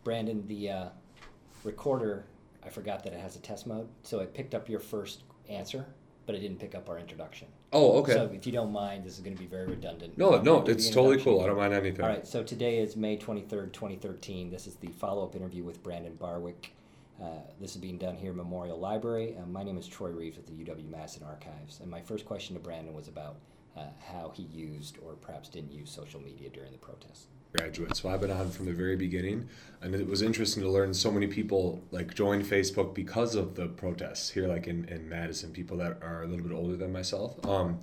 Brandon, the recorder, I forgot that it has a test mode, so it picked up your first answer, but it didn't pick up our introduction. Oh, okay. So if you don't mind, this is going to be very redundant. No, it's totally cool. I don't mind anything. All right, so today is May 23rd, 2013. This is the follow-up interview with Brandon Barwick. This is being done here at Memorial Library. My name is Troy Reeves with the UW-Madison Archives, and my first question to Brandon was about how he used or perhaps didn't use social media during the protests. Graduate. So I've been on from the very beginning, and it was interesting to learn so many people like joined Facebook because of the protests here, like in Madison, people that are a little bit older than myself.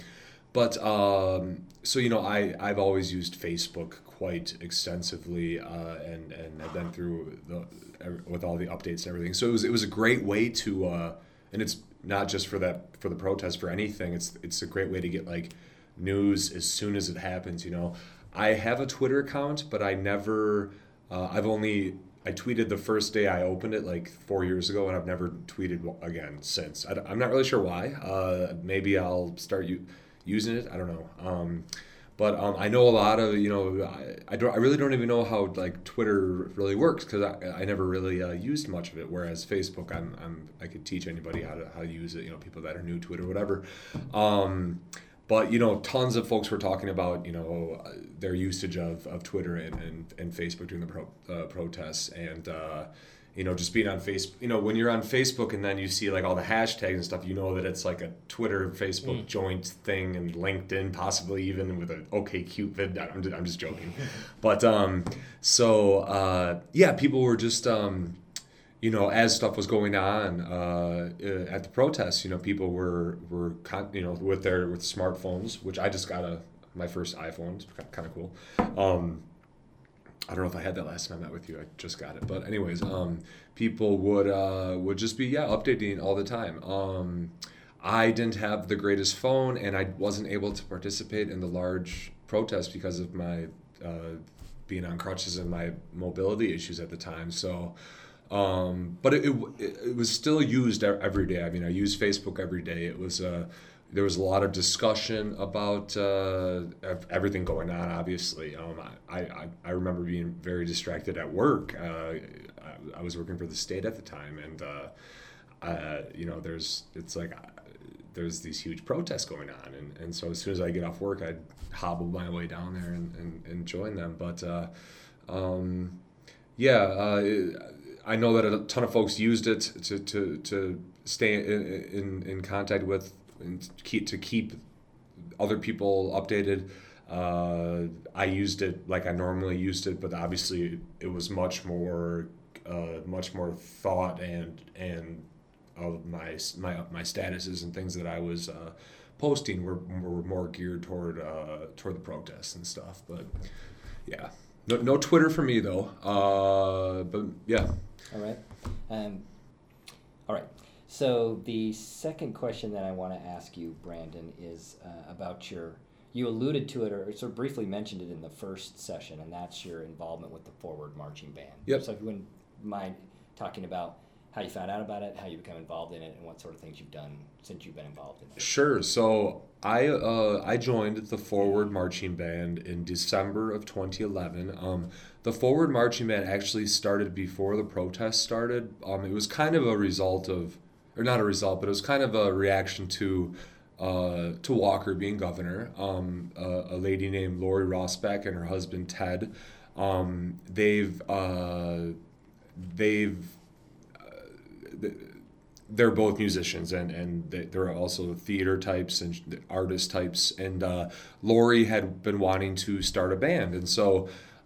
So I've always used Facebook quite extensively, and I've been through with all the updates and everything. So it was a great way to, and it's not just for the protest, for anything. It's a great way to get like news as soon as it happens. I have a Twitter account, but I never, I tweeted the first day I opened it like 4 years ago, and I've never tweeted again since. I'm not really sure why. Maybe I'll start using it. I don't know. But I know a lot of, I really don't even know how like Twitter really works, because I never really used much of it. Whereas Facebook, I could teach anybody how to use it. People that are new to it or whatever. But tons of folks were talking about their usage of Twitter and Facebook during the protests, and just being on Facebook. When you're on Facebook and then you see like all the hashtags and stuff, that it's like a Twitter Facebook joint thing, and LinkedIn possibly even with an OkCupid. I'm just joking, but people were just. As stuff was going on at the protests, people were with smartphones, which I just got my first iPhone. It's kind of cool. I don't know if I had that last time I met with you. I just got it, but anyways, people would just be updating all the time. I didn't have the greatest phone, and I wasn't able to participate in the large protests because of my being on crutches and my mobility issues at the time. So. But it was still used every day. I mean, I used Facebook every day. It was there was a lot of discussion about everything going on. Obviously, I remember being very distracted at work. I was working for the state at the time, and there's these huge protests going on, and so as soon as I get off work, I'd hobble my way down there and join them. But I know that a ton of folks used it to stay in contact with and keep other people updated. I used it like I normally used it, but obviously it was much more thought and of my statuses and things that I was posting were more geared toward the protests and stuff. But yeah. No Twitter for me though, but yeah. All right. All right. So the second question that I want to ask you, Brandon, is about you alluded to it or sort of briefly mentioned it in the first session, and that's your involvement with the Forward Marching Band. Yep. So if you wouldn't mind talking about how you found out about it, how you become involved in it, and what sort of things you've done since you've been involved in it. Sure. So I joined the Forward Marching Band in December of 2011. The Forward Marching Band actually started before the protests started. It was kind of a result of, or not a result, but it was kind of a reaction to Walker being governor. A lady named Lori Rossback and her husband Ted. They're both musicians, and they're also theater types and artist types. And Lori had been wanting to start a band, and so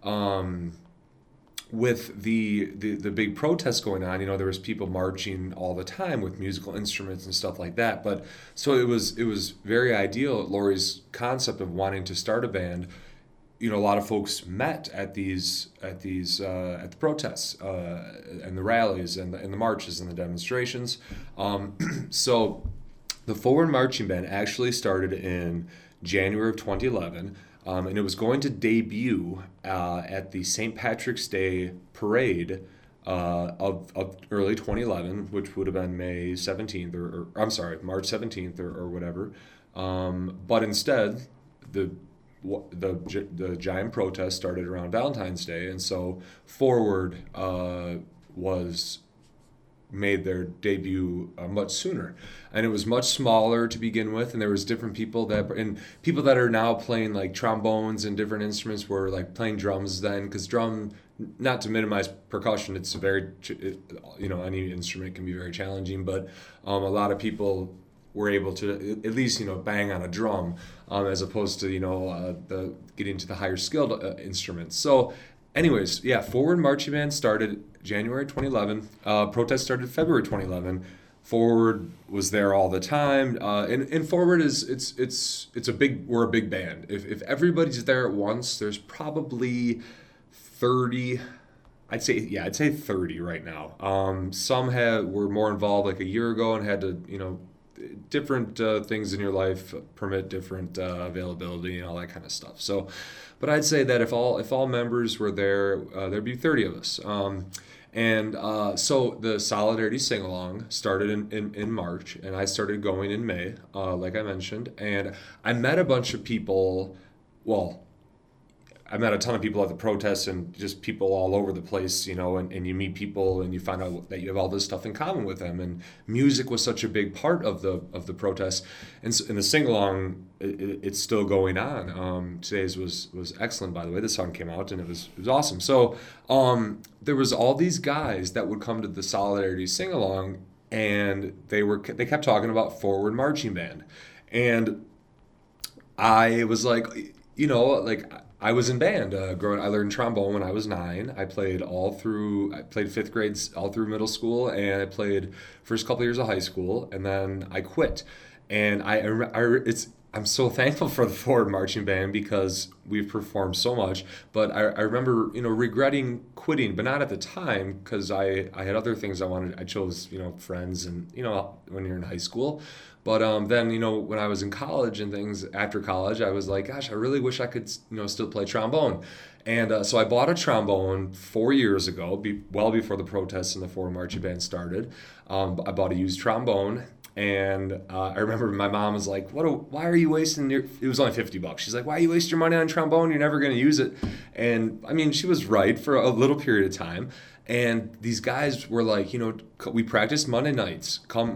with the big protests going on, there was people marching all the time with musical instruments and stuff like that. But so it was very ideal. Lori's concept of wanting to start a band. A lot of folks met at the protests and the rallies and the marches and the demonstrations. So the Forward Marching Band actually started in January of 2011, and it was going to debut at the St. Patrick's Day parade of early 2011, which would have been May 17th March 17th or whatever. But instead, the giant protest started around Valentine's Day, and so Forward was made their debut much sooner, and it was much smaller to begin with, and there was different people that are now playing like trombones and different instruments were like playing drums then, because drum, not to minimize percussion, it's a very any instrument can be very challenging, but a lot of people were able to at least bang on a drum, as opposed to the getting to the higher skilled instruments. So anyways, yeah, Forward Marching Band started January 2011. Protest started February 2011. Forward was there all the time, and Forward we're a big band. If everybody's there at once, there's probably 30. I'd say 30 right now. Some were more involved like a year ago and had to different things in your life permit different availability and all that kind of stuff. So, but I'd say that if all members were there, there'd be 30 of us. So the Solidarity Sing-Along started in March, and I started going in May, like I mentioned. And I met a bunch of people, I met a ton of people at the protests and just people all over the place, and you meet people and you find out that you have all this stuff in common with them. And music was such a big part of the protests. And the sing-along, it's still going on. Today's was excellent, by the way. The song came out and it was awesome. So there was all these guys that would come to the Solidarity Sing-Along, and they kept talking about Forward Marching Band. And I was like, I was in band. I learned trombone when I was 9. I played fifth grade all through middle school, and I played first couple years of high school, and then I quit. And I'm so thankful for the Forward Marching Band because we've performed so much. But I remember regretting quitting, but not at the time, because I had other things I wanted. I chose friends and when you're in high school. But then, when I was in college and things after college, I was like, gosh, I really wish I could, still play trombone. And so I bought a trombone 4 years ago, well before the protests and the Forward Marching Band started. I bought a used trombone. And I remember my mom was like, why are you wasting it was only $50. She's like, why are you wasting your money on trombone? You're never going to use it. And I mean, she was right for a little period of time. And these guys were like, we practiced Monday nights. Come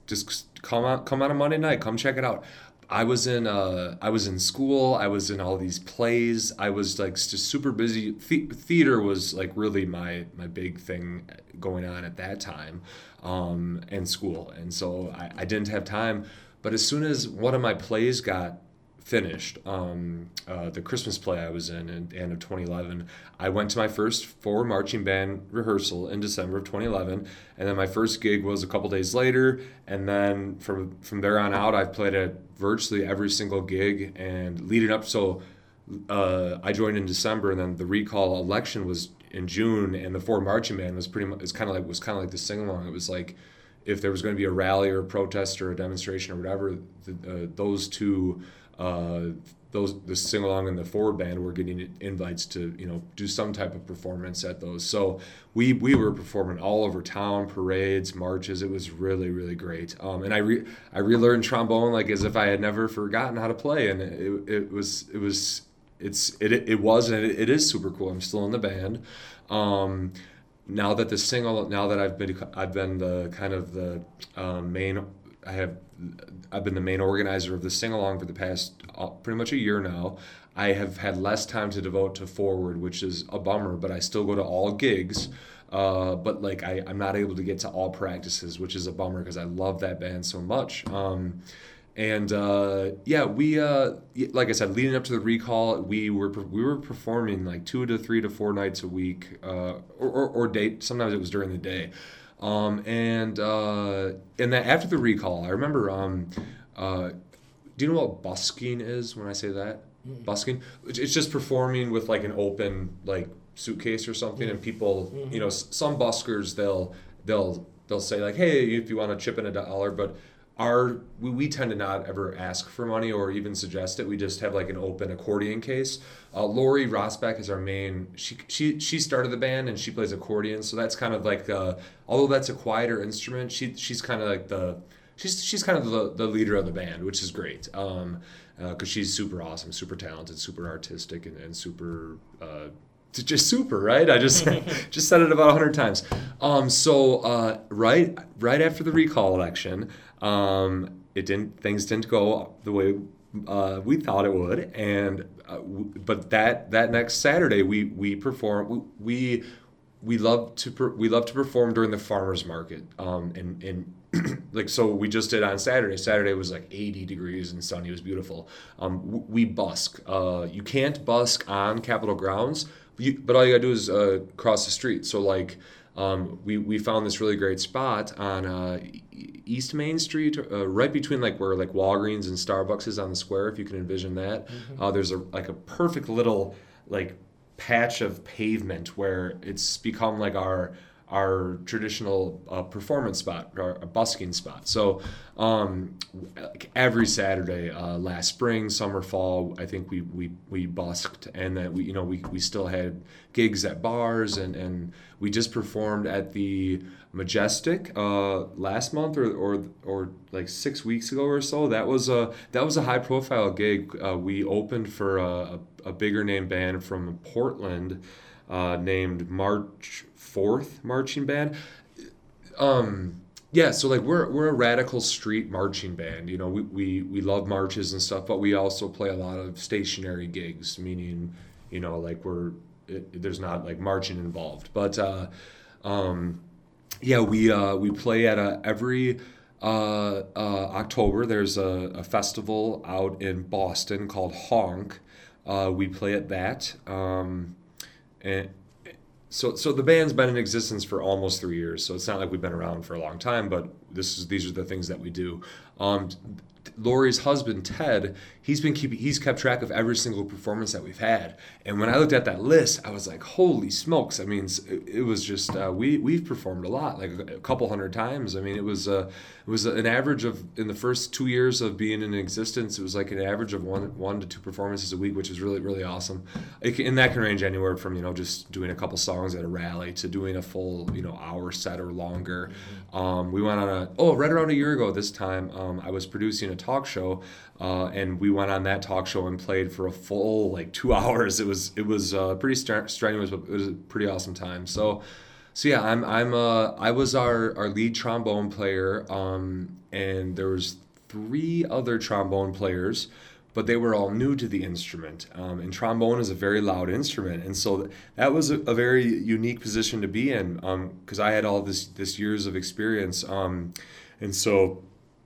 on a Monday night. Come check it out. I was in school. I was in all these plays. I was like just super busy. Theater was like really my big thing going on at that time, and school. And so I didn't have time. But as soon as one of my plays got finished, the Christmas play I was in at the end of 2011, I went to my first Forward Marching Band rehearsal in December of 2011, and then my first gig was a couple days later, and then from there on out, I've played at virtually every single gig, and leading up, so I joined in December, and then the recall election was in June, and the Forward Marching Band was kind of like the sing-along. It was like, if there was going to be a rally or a protest or a demonstration or whatever, those two, the sing-along and the Forward Band were getting invites to do some type of performance at those. So we were performing all over town, parades, marches. It was really, really great. And I relearned trombone like as if I had never forgotten how to play, and it was and it is super cool. I'm still in the band. Now that I've been the kind of the main. I've been the main organizer of the sing-along for the past pretty much a year now. I have had less time to devote to Forward, which is a bummer, but I still go to all gigs. But like I'm not able to get to all practices, which is a bummer because I love that band so much. We like I said, leading up to the recall, we were performing like 2 to 3 to 4 nights a week, or date. Sometimes it was during the day. And that after the recall, I remember, do you know what busking is when I say that? Mm-hmm. Busking? It's just performing with like an open like suitcase or something, mm-hmm. and people, mm-hmm. Some buskers, they'll say like, hey, if you want to chip in $1, but we tend to not ever ask for money or even suggest it. We just have like an open accordion case. Lori Rosbach is our main. She started the band and she plays accordion, so that's kind of like although that's a quieter instrument, she's kind of like she's kind of the leader of the band, which is great. Because she's super awesome, super talented, super artistic, and super just super, right? I just just said it about 100 times. So right after the recall election, things didn't go the way we thought it would, and but that next Saturday we perform. We love to perform during the farmers market, and like, so we just did on Saturday. Saturday was like 80 degrees and sunny. It was beautiful. We busk. You can't busk on Capitol grounds, but all you gotta do is cross the street. So like, we found this really great spot on East Main Street, right between like where like Walgreens and Starbucks is on the square, if you can envision that. There's a perfect little like patch of pavement where it's become like our traditional performance spot, our busking spot. So like every Saturday, last spring, summer, fall, I think we busked, and that we still had gigs at bars, and we just performed at the Majestic last month or like 6 weeks ago or so. That was a high profile gig. We opened for a bigger name band from Portland named March 4th Marching Band. Yeah, so like we're a radical street marching band. We love marches and stuff, but we also play a lot of stationary gigs, meaning like there's not like marching involved. But yeah, we play at every October. There's a festival out in Boston called Honk. We play at that, and so the band's been in existence for almost 3 years. So it's not like we've been around for a long time, but these are the things that we do. Lori's husband Ted, he's kept track of every single performance that we've had. And when I looked at that list, I was like, holy smokes! I mean, it was just we've performed a lot, like a couple hundred times. I mean, it was an average of, in the first 2 years of being in existence, it was like an average of one to two performances a week, which is really, really awesome. And that can range anywhere from just doing a couple songs at a rally to doing a full hour set or longer. We went on right around a year ago this time. I was producing a talk show, and we went on that talk show and played for a full 2 hours. It was pretty strenuous, but it was a pretty awesome time. So yeah, I was our lead trombone player, and there was 3 other trombone players, but they were all new to the instrument. And trombone is a very loud instrument, and so that was a very unique position to be in, because I had all this years of experience, and so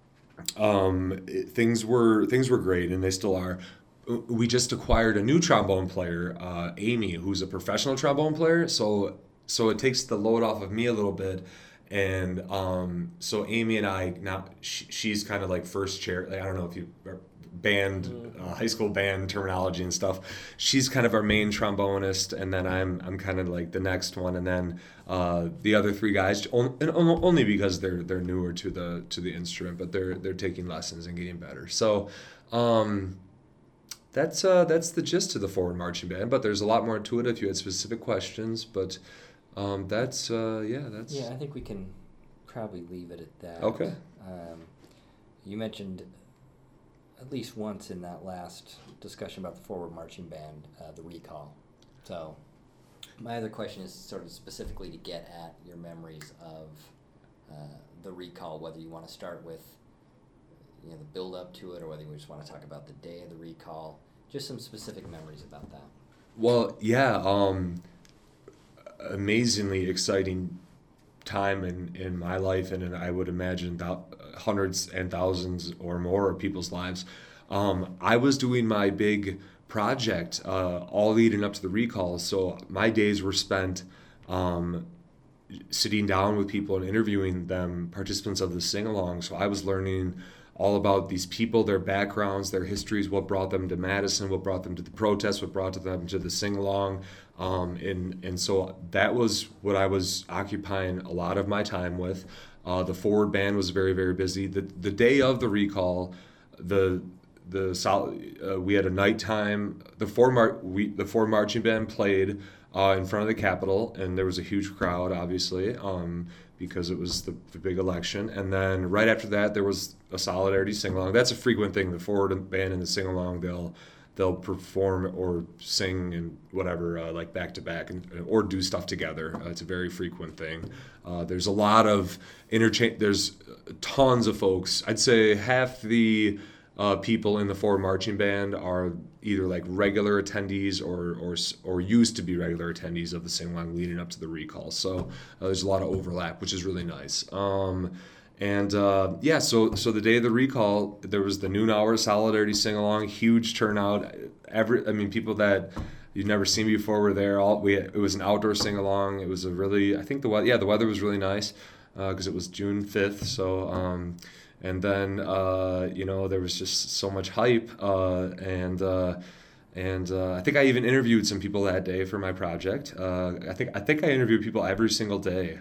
things were great, and they still are. We just acquired a new trombone player, Amy, who's a professional trombone player. So it takes the load off of me a little bit, and so Amy and I now she's kind of like first chair. Like, I don't know if you band high school band terminology and stuff. She's kind of our main trombonist, and then I'm kind of like the next one, and then the other 3 guys only because they're newer to the instrument, but they're taking lessons and getting better. So that's the gist of the Forward Marching Band, but there's a lot more to it if you had specific questions. But that's. Yeah, I think we can probably leave it at that. Okay. You mentioned at least once in that last discussion about the Forward Marching Band, the recall. So my other question is sort of specifically to get at your memories of the recall, whether you want to start with the build up to it, or whether you just want to talk about the day of the recall. Just some specific memories about that. Well, yeah, amazingly exciting time in my life, and I would imagine hundreds and thousands or more of people's lives. I was doing my big project all leading up to the recall, so my days were spent sitting down with people and interviewing them, participants of the sing-along. So I was learning all about these people, their backgrounds, their histories, what brought them to Madison, what brought them to the protests, what brought them to the sing-along. And so that was what I was occupying a lot of my time with. The Forward Band was very, very busy. The day of the recall, we had a nighttime. The Forward Marching Band played in front of the Capitol, and there was a huge crowd, obviously, because it was the big election. And then right after that, there was a solidarity sing-along. That's a frequent thing. The forward band and the sing-along, they'll perform or sing and whatever, like back to back, or do stuff together. It's a very frequent thing. There's a lot of interchange. There's tons of folks. I'd say half the people in the forward marching band are either like regular attendees or used to be regular attendees of the sing-along leading up to the recall. So there's a lot of overlap, which is really nice. So the day of the recall, there was the noon hour solidarity sing-along, huge turnout. People that you've never seen before were there. It was an outdoor sing-along. It was the weather was really nice because it was June 5th. So, and then there was just so much hype, and I think I even interviewed some people that day for my project. I think I interviewed people every single day,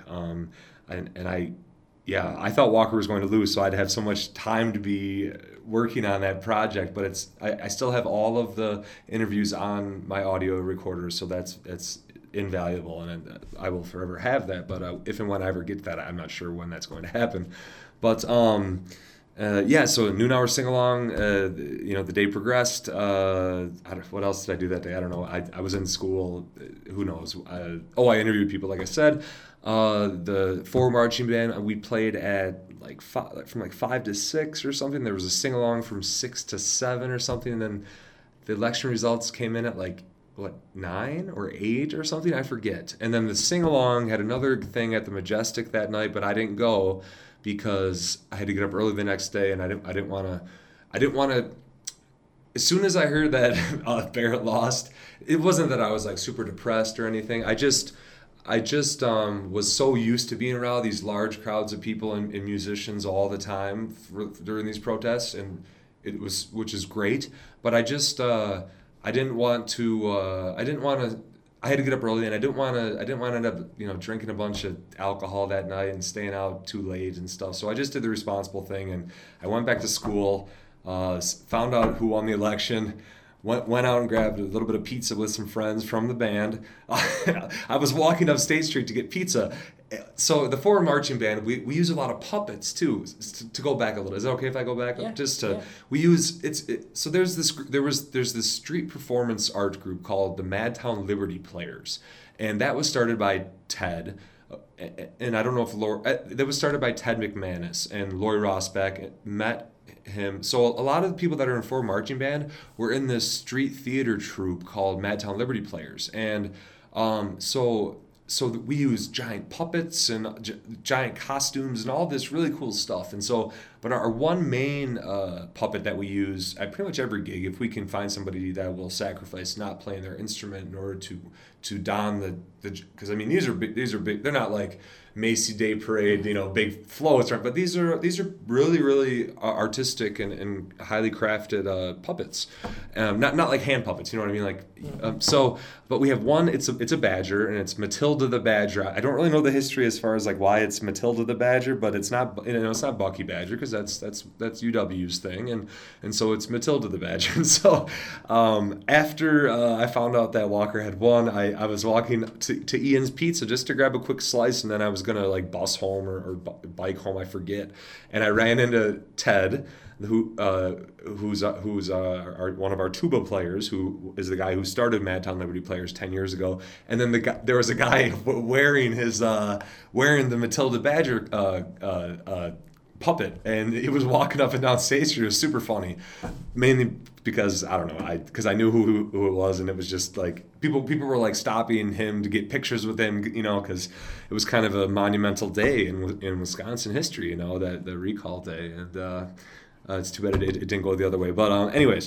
I thought Walker was going to lose, so I'd have so much time to be working on that project. But I still have all of the interviews on my audio recorder, so that's invaluable, and I will forever have that. But if and when I ever get that, I'm not sure when that's going to happen. But so a noon hour sing along. The day progressed. What else did I do that day? I don't know. I was in school. Who knows? I interviewed people, like I said. The forward marching band, we played at from 5 to 6 or something. There was a sing along from 6 to 7 or something, and then the election results came in at 9 or 8 or something, I forget. And then the sing along had another thing at the Majestic that night, but I didn't go because I had to get up early the next day, and I didn't want to. As soon as I heard that Barrett lost, it wasn't that I was super depressed or anything. I just was so used to being around these large crowds of people and musicians all the time during these protests, and which is great. But I didn't want to. I had to get up early, and I didn't want to end up drinking a bunch of alcohol that night and staying out too late and stuff. So I just did the responsible thing, and I went back to school, found out who won the election. Went out and grabbed a little bit of pizza with some friends from the band. I was walking up State Street to get pizza. So the forward marching band, we use a lot of puppets too. To go back a little, is it okay if I go back? Yeah. We use so there's this street performance art group called the Madtown Liberty Players, and that was started by Ted. And I don't know if that was started by Ted McManus, and Lori Rossbeck met him. So a lot of the people that are in forward marching band were in this street theater troupe called Madtown Liberty Players, and so we use giant puppets and giant costumes and all this really cool stuff. And so, but our one main puppet that we use at pretty much every gig, if we can find somebody that will sacrifice not playing their instrument in order to don the because these are big. They're not like Macy Day Parade, big floats, right? But these are really, really artistic and highly crafted puppets, not like hand puppets, you know what I mean? But we have one. It's a badger, and it's Matilda the Badger. I don't really know the history as far as why it's Matilda the Badger, but it's not it's not Bucky Badger because that's UW's thing, and so it's Matilda the Badger. And so after I found out that Walker had won, I was walking to Ian's Pizza just to grab a quick slice, and then I was gonna bus home or bike home, I forget, and I ran into Ted, who's one of our tuba players, who is the guy who started Madtown Liberty Players 10 years ago, and then there was a guy wearing the Matilda Badger puppet, and he was walking up and down State Street. It was super funny, mainly because I don't know, because I knew who it was, and it was just people were stopping him to get pictures with him, because it was kind of a monumental day in Wisconsin history, that the recall day, and it's too bad it didn't go the other way. But anyways,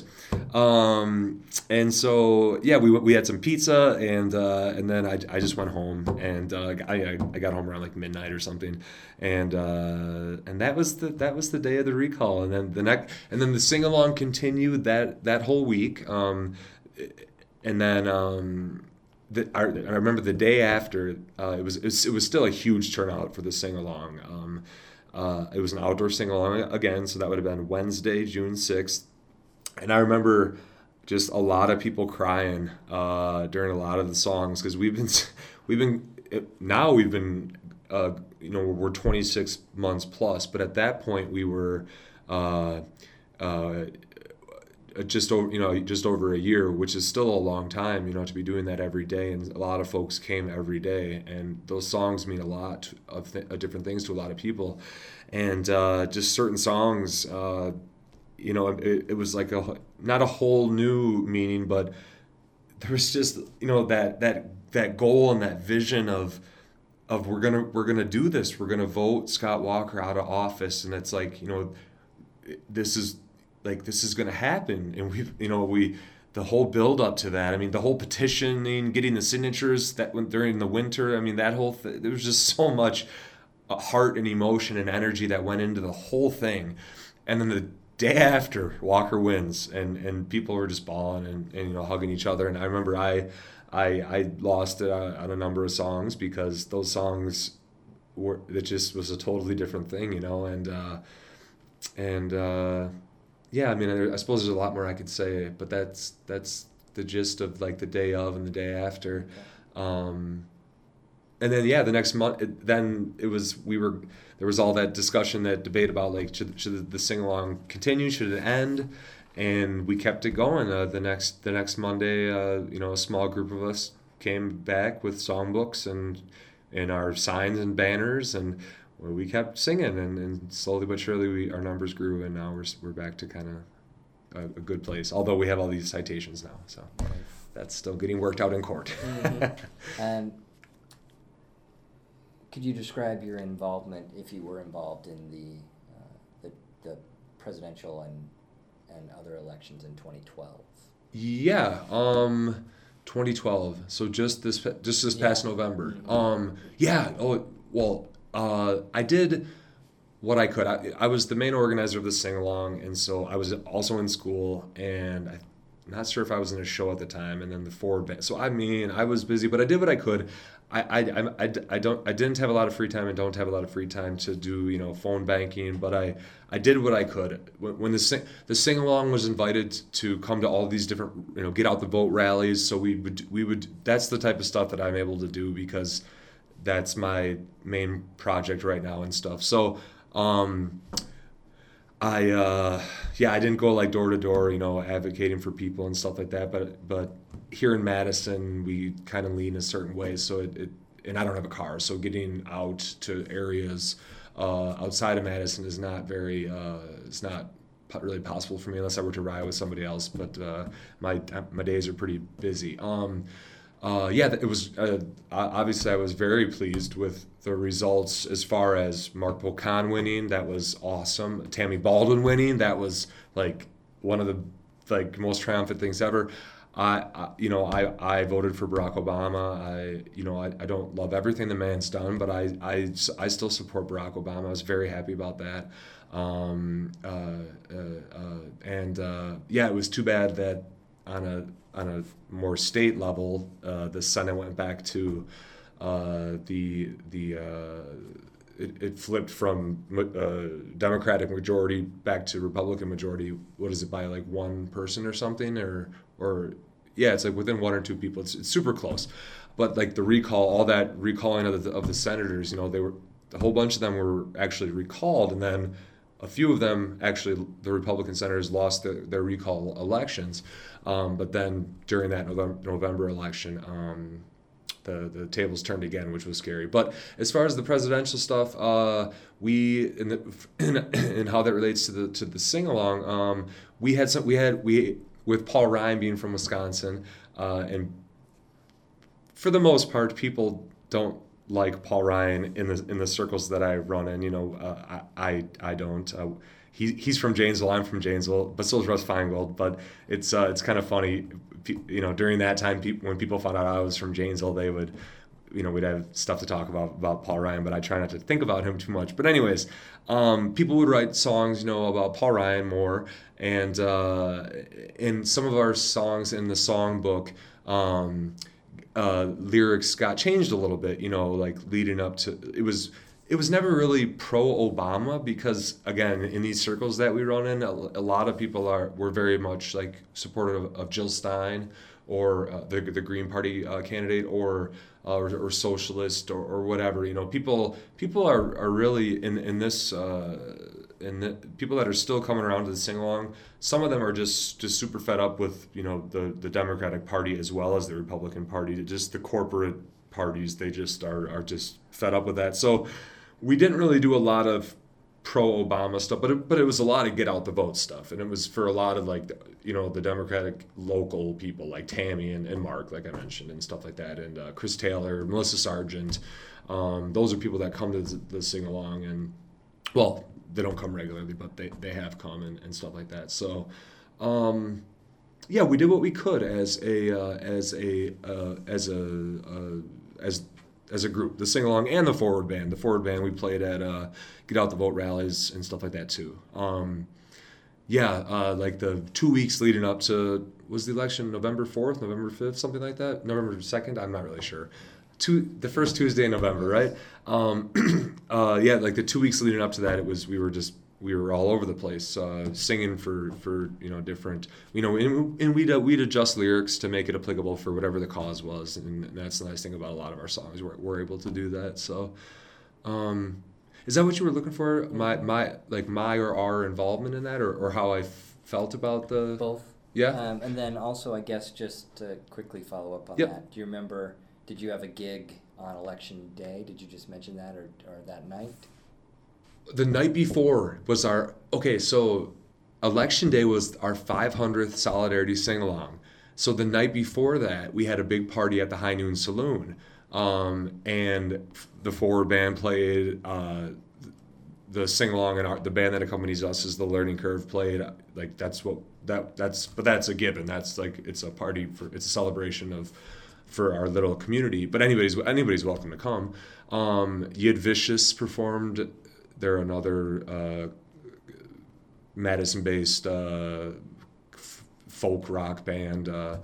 and so we had some pizza, and then I just went home, and I got home around midnight or something, and that was the day of the recall, and then the sing along continued that whole week, and then I remember the day after it was still a huge turnout for the sing along. It was an outdoor sing-along again, so that would have been Wednesday, June 6th. And I remember just a lot of people crying during a lot of the songs, because we've been we're 26 months plus, but at that point we were just over a year, which is still a long time, to be doing that every day. And a lot of folks came every day, and those songs mean a lot of different things to a lot of people. And just certain songs, it was like not a whole new meaning, but there was just that goal and that vision of we're gonna do this. We're gonna vote Scott Walker out of office, and it's like, this is gonna happen. And we the whole build up to that. I mean, the whole petitioning, getting the signatures that went during the winter. I mean, that whole there was just so much heart and emotion and energy that went into the whole thing. And then the day after, Walker wins, and people were just bawling and hugging each other. And I remember I lost it on a number of songs, because those songs it just was a totally different thing, yeah, I mean, I suppose there's a lot more I could say, but that's the gist of like the day of and the day after. And then the next month, there was all that discussion, that debate about like should the sing along continue, should it end, and we kept it going. The next Monday, a small group of us came back with songbooks and our signs and banners, and we kept singing, and slowly but surely our numbers grew, and now we're back to kind of a good place. Although we have all these citations now, so that's still getting worked out in court. Mm-hmm. Could you describe your involvement, if you were involved in the presidential and other elections in 2012? Yeah, 2012. So just this past November. I did what I could. I was the main organizer of the sing-along, and so I was also in school, and I'm not sure if I was in a show at the time, and then the forward band. So I was busy, but I did what I could. I didn't have a lot of free time, and don't have a lot of free time to do phone banking, but I did what I could. When the sing-along was invited to come to all these different get out the vote rallies, so we would that's the type of stuff that I'm able to do, because that's my main project right now and stuff. So I didn't go like door to door, advocating for people and stuff like that. But here in Madison, we kind of lean a certain way. So and I don't have a car, so getting out to areas outside of Madison is not it's not really possible for me unless I were to ride with somebody else. But my days are pretty busy. It was obviously I was very pleased with the results as far as Mark Pocan winning. That was awesome. Tammy Baldwin winning. That was like one of the most triumphant things ever. I voted for Barack Obama. I don't love everything the man's done, but I still support Barack Obama. I was very happy about that. It was too bad that on a more state level, the Senate went back to it flipped from Democratic majority back to Republican majority. What is it, by like one person or something, or it's like within one or two people. It's super close, but like the recall, all that recalling of the senators, they were, a whole bunch of them were actually recalled, and then a few of them, actually, the Republican senators lost their recall elections. But then during that November election, the tables turned again, which was scary. But as far as the presidential stuff, we and how that relates to the sing along, we with Paul Ryan being from Wisconsin, and for the most part, people don't like Paul Ryan in the circles that I run in. I don't. He's from Janesville. I'm from Janesville, but so is Russ Feingold. But it's kind of funny, during that time, when people found out I was from Janesville, they would, we'd have stuff to talk about Paul Ryan. But I try not to think about him too much. But anyways, people would write songs, about Paul Ryan more, and some of our songs in the songbook, lyrics got changed a little bit, like leading up to, it was it was never really pro-Obama because, again, in these circles that we run in, a lot of people were very much like supportive of Jill Stein or the Green Party candidate or socialist or whatever. You know, people are really in this. And the people that are still coming around to the sing-along, some of them are just super fed up with, you know, the Democratic Party as well as the Republican Party, just the corporate parties. They just are just fed up with that. So we didn't really do a lot of pro-Obama stuff, but it was a lot of get out the vote stuff, and it was for a lot of, like, you know, the Democratic local people like Tammy and Mark, like I mentioned, and stuff like that, and Chris Taylor, Melissa Sargent. Those are people that come to the sing-along, and, well, they don't come regularly, but they have come and stuff like that. So, yeah, we did what we could as a group, the sing along and the forward band. The forward band we played at get out the vote rallies and stuff like that too. Like the 2 weeks leading up to, was the election November 4th, November 5th, something like that? November 2nd? I'm not really sure. The first Tuesday in November, right? Like the 2 weeks leading up to that, we were all over the place, singing for you know, different, you know, and we'd adjust lyrics to make it applicable for whatever the cause was, and that's the nice thing about a lot of our songs. We're able to do that. So, is that what you were looking for? My or our involvement in that, or how I felt about the both? Yeah. And then also, I guess, just to quickly follow up on Yep. that, do you remember? Did you have a gig on election day? Did you just mention that, or that night? The night before was so election day was our 500th Solidarity sing-along. So the night before that, we had a big party at the High Noon Saloon. And the forward band played, the sing-along, and the band that accompanies us is the Learning Curve played. Like, that's a given. That's like, it's a party it's a celebration for our little community, but anybody's welcome to come. Yid Vicious performed. They're another Madison-based folk rock band. The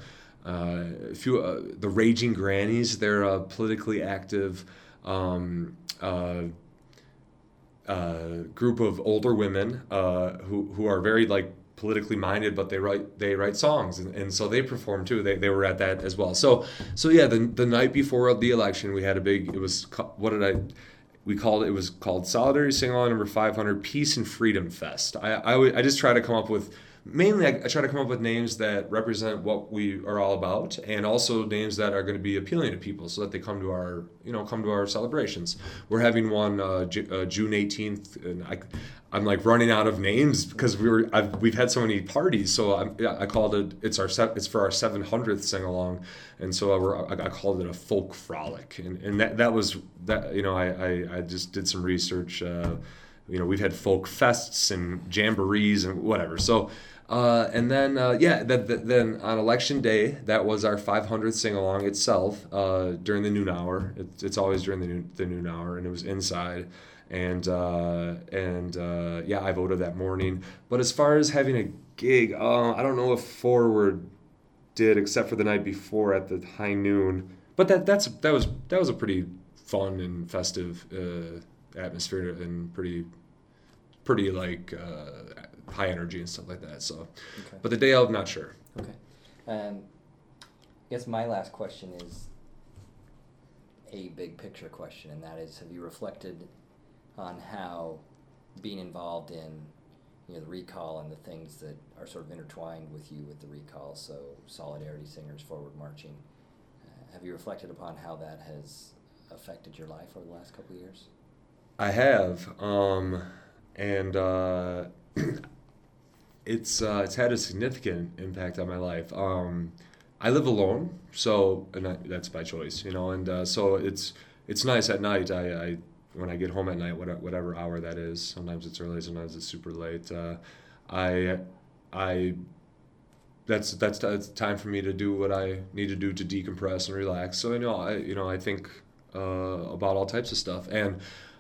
Raging Grannies. They're a politically active group of older women who are very, like, politically minded, but they write songs, and so they perform too. They were at that as well. So yeah, the night before the election, we had a big. It was called Solidarity Sing Along number 500 Peace and Freedom Fest. I just try to come up with. Mainly, I try to come up with names that represent what we are all about, and also names that are going to be appealing to people, so that they come to our celebrations. We're having one June 18th, and I'm like running out of names because we've had so many parties. So I called it. It's for our 700th sing along, and so I called it a folk frolic, and that was that. You know, I just did some research. We've had folk fests and jamborees and whatever. So. Then on election day, that was our 500th sing-along itself during the noon hour. It's always during the noon hour, and it was inside. I voted that morning. But as far as having a gig, I don't know if Forward did, except for the night before at the High Noon. But that was a pretty fun and festive atmosphere, and pretty like high energy and stuff like that. So, okay. But the day of, not sure. Okay. I guess my last question is a big picture question, and that is: have you reflected on how being involved in, the recall and the things that are sort of intertwined with you with the recall? So, Solidarity Singers, Forward Marching. Have you reflected upon how that has affected your life over the last couple of years? I have. It's had a significant impact on my life. I live alone, so that's by choice, and so it's nice at night. I when I get home at night, whatever hour that is. Sometimes it's early, sometimes it's super late. That's time for me to do what I need to do to decompress and relax. So I think about all types of stuff, and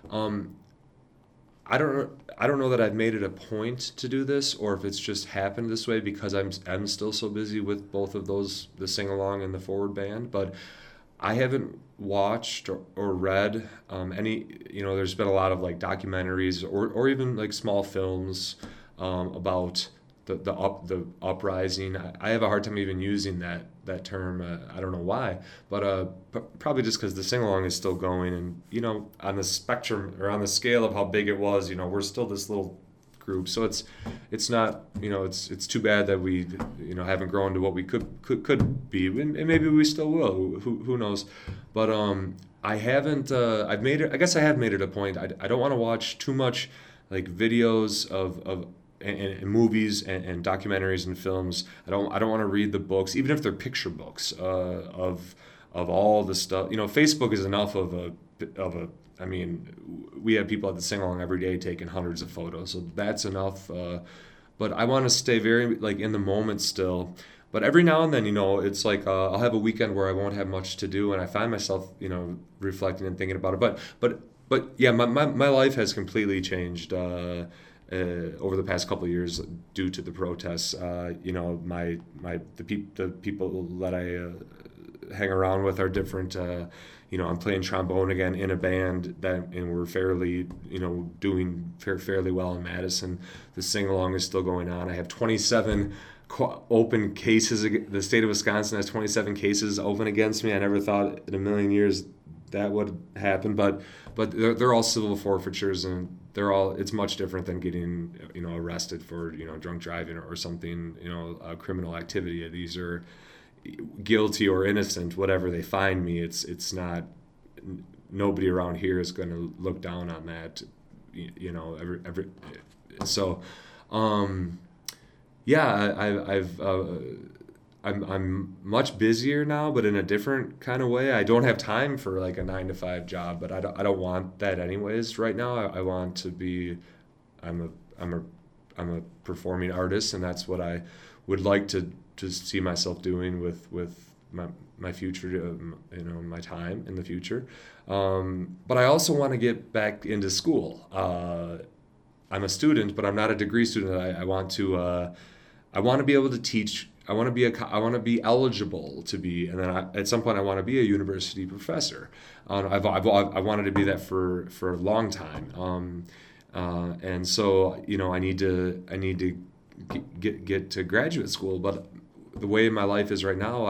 I don't know that I've made it a point to do this, or if it's just happened this way because I'm still so busy with both of those, the sing along and the forward band. But I haven't watched or read any, there's been a lot of like documentaries or even like small films about the uprising. I have a hard time even using that term. I don't know why, but probably just because the sing along is still going, and on the spectrum or on the scale of how big it was, we're still this little group. So it's not, it's too bad that we haven't grown to what we could be, and maybe we still will. Who knows? But I haven't. I've made it. I guess I have made it a point. I don't want to watch too much like videos of and movies and documentaries and films. I don't want to read the books, even if they're picture books of all the stuff. Facebook is enough of a. I mean, we have people at the sing along every day taking hundreds of photos, so that's enough. But I want to stay very like in the moment still. But every now and then, it's like I'll have a weekend where I won't have much to do, and I find myself, reflecting and thinking about it. But yeah, my life has completely changed. Over the past couple of years due to the protests. The people that I hang around with are different. I'm playing trombone again in a band and we're fairly, doing fairly well in Madison. The sing along is still going on. I have 27 open cases. The state of Wisconsin has 27 cases open against me. I never thought in a million years that would happen, but they're all civil forfeitures, and it's much different than getting arrested for drunk driving or something, a criminal activity. These are guilty or innocent, whatever they find me. It's not, nobody around here is going to look down on that, every so yeah, I'm much busier now, but in a different kind of way. I don't have time for like a 9-to-5 job, but I don't want that anyways right now. I want to be, I'm a performing artist, and that's what I would like to see myself doing with my future, my time in the future. But I also want to get back into school. I'm a student, but I'm not a degree student. I want to be able to teach. I want to be eligible to be, and then at some point I want to be a university professor. I wanted to be that for a long time, and so I need to get to graduate school. But the way my life is right now,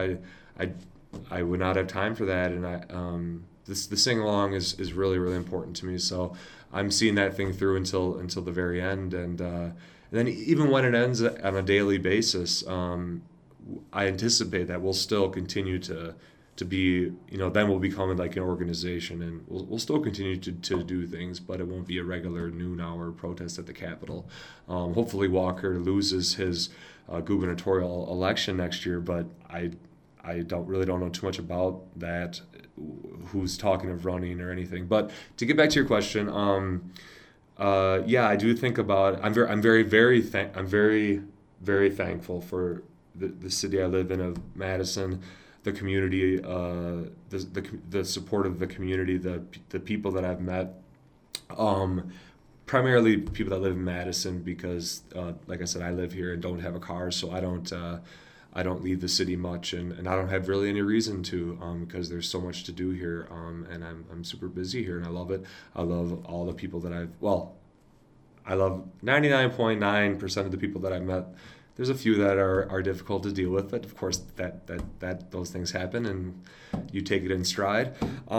I would not have time for that, and the sing along is really, really important to me. So I'm seeing that thing through until the very end, and then even when it ends on a daily basis, I anticipate that we'll still continue to be, then we'll become like an organization, and we'll still continue to do things, but it won't be a regular noon hour protest at the Capitol. Hopefully Walker loses his gubernatorial election next year, but I don't know too much about that, who's talking of running or anything. But to get back to your question, I do think about. I'm very very thankful for the city I live in of Madison, the community, the support of the community, the people that I've met. Primarily people that live in Madison because, like I said, I live here and don't have a car, so I don't leave the city much, and I don't have really any reason to, because there's so much to do here, and I'm super busy here, and I love it. I love all the people that I love 99.9% of the people that I've met. There's a few that are difficult to deal with, but of course that those things happen, and you take it in stride.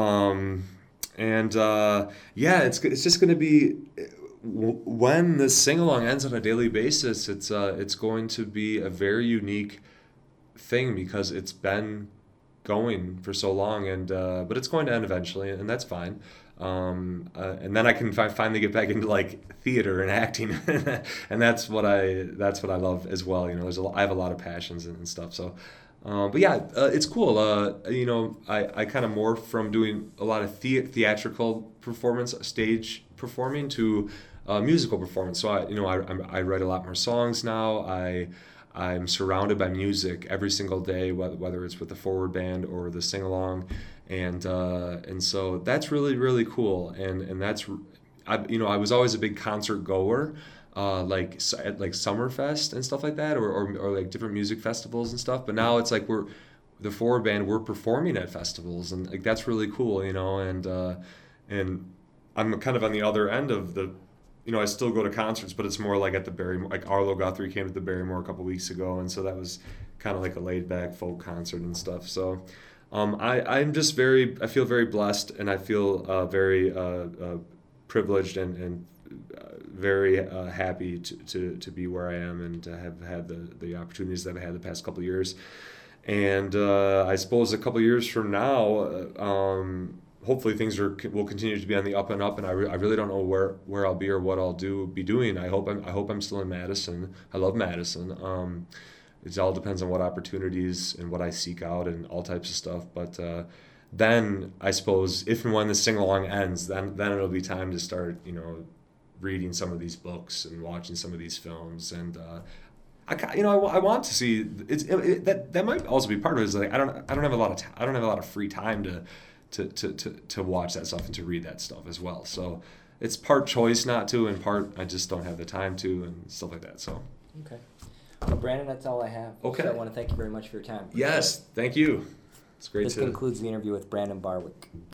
It's just going to be, when the sing along ends on a daily basis, it's going to be a very unique thing because it's been going for so long, and but it's going to end eventually, and that's fine. And then I can finally get back into like theater and acting, and that's what I love as well. I have a lot of passions and stuff. So, it's cool. I kind of morphed from doing a lot of theatrical performance, stage performing, to musical performance. So I write a lot more songs now. I'm surrounded by music every single day, whether it's with the forward band or the sing along, and so that's really, really cool. And that's, I was always a big concert goer, like at like Summerfest and stuff like that, or like different music festivals and stuff. But now it's like the forward band, we're performing at festivals, and like that's really cool, and I'm kind of on the other end of the, I still go to concerts, but it's more like at the Barrymore. Like Arlo Guthrie came to the Barrymore a couple weeks ago, and so that was kind of like a laid back folk concert and stuff. So I'm just I feel very blessed, and I feel very privileged and very happy to be where I am and to have had the opportunities that I've had the past couple of years. And I suppose a couple of years from now, hopefully things will continue to be on the up and up. And I really don't know where I'll be or what I'll be doing. I hope I'm still in Madison. I love Madison. It all depends on what opportunities and what I seek out and all types of stuff. But then I suppose if and when the sing-along ends, then it'll be time to start, reading some of these books and watching some of these films. And I want to see that might also be part of it. Is like I don't have a lot of free time to watch that stuff and to read that stuff as well. So it's part choice not to, and part I just don't have the time to, and stuff like that. So okay. Well, Brandon, that's all I have. Okay. So I want to thank you very much for your time. Yes, thank you. It's great. This concludes the interview with Brandon Barwick.